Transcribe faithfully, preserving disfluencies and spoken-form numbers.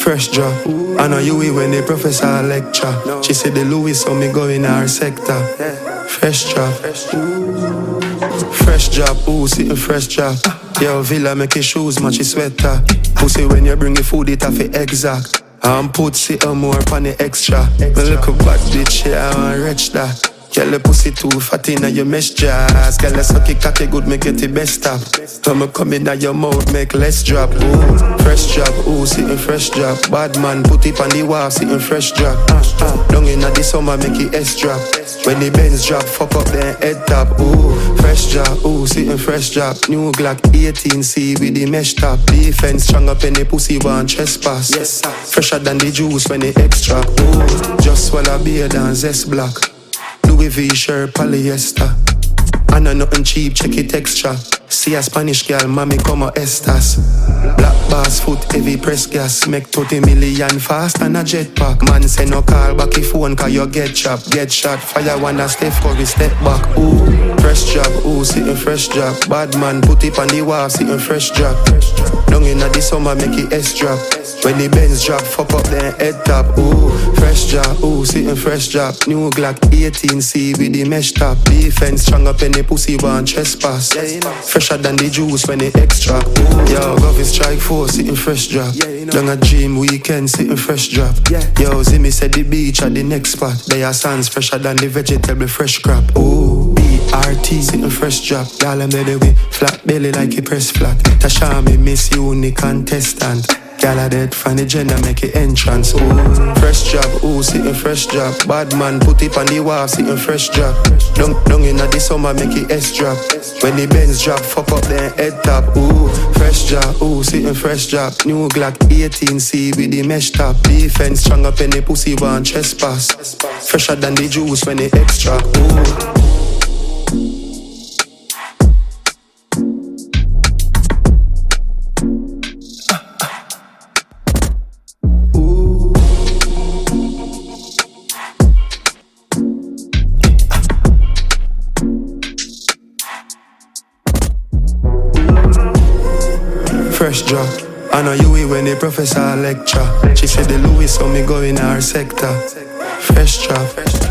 Fresh drop. I know you when the professor lecture. She said the Louis so me go in our sector. Fresh drop. Fresh drop, ooh, sitting fresh drop. Yo, Villa make your shoes match your sweater. Pussy when you bring the food it have it exact. I'm put sit on more pan the extra. Me look a bad bitch, yeah, I want rich that. Girl, the pussy too fat inna your mesh jazz. Girl, the sucky cocky good, make it the best stop. Come come inna your mouth, make less drop. Ooh, fresh drop, ooh, sitting fresh drop. Bad man, put it on the wall, sitting fresh drop. Uh, uh, Down inna the summer, make it S drop. When the Benz drop, fuck up then head top. Ooh, fresh drop, ooh, sitting fresh drop. New Glock eighteen C with the mesh top. Defense strong up in the pussy one trespass. Yes, sir. Fresher than the juice when the extra. Ooh, just swallow beer than zest black. Louis V shirt, polyester. I know nothing cheap, check it extra. See a Spanish girl, mami como estas. Black bass foot, heavy press gas. Make thirty million fast and a jetpack. Man say no call back your phone cause you get chopped. Get shot, fire one a Steph Curry step back. Ooh, fresh job, ooh, sitting fresh job. Bad man, put it on the wall, sitting fresh drop. Down inna the summer, make it S drop. When the Benz drop, fuck up then head top. Ooh, fresh job, ooh, sitting fresh job. New Glock eighteen C with the mesh top. Defense strong up in the pussy one trespass. Fresher than the juice when it extra. Ooh, yo, Govy strike four, sitting fresh drop. Down a dream weekend, sitting fresh drop. Yo, Zimmy said the beach at the next spot. They are sands fresher than the vegetable fresh crop. Ooh, B R T, sitting fresh drop. Y'all a way, flat belly like a press flat. Tasha me miss you, the contestant. Girl a dead from the gender, make it entrance. Ooh, fresh job, ooh, sitting fresh job. Bad man, put it on the wall, sitting fresh job. Down, down inna the summer, make it S drop. When the Benz drop, fuck up then head top. Ooh, fresh job, ooh, sitting fresh job. New Glock eighteen C with the mesh top. Defense strong up in the pussy one trespass. Fresher than the juice when it extra. Ooh. Fresh drop. I know you when the professor lecture. She said the Louis so me go in our sector. Fresh drop.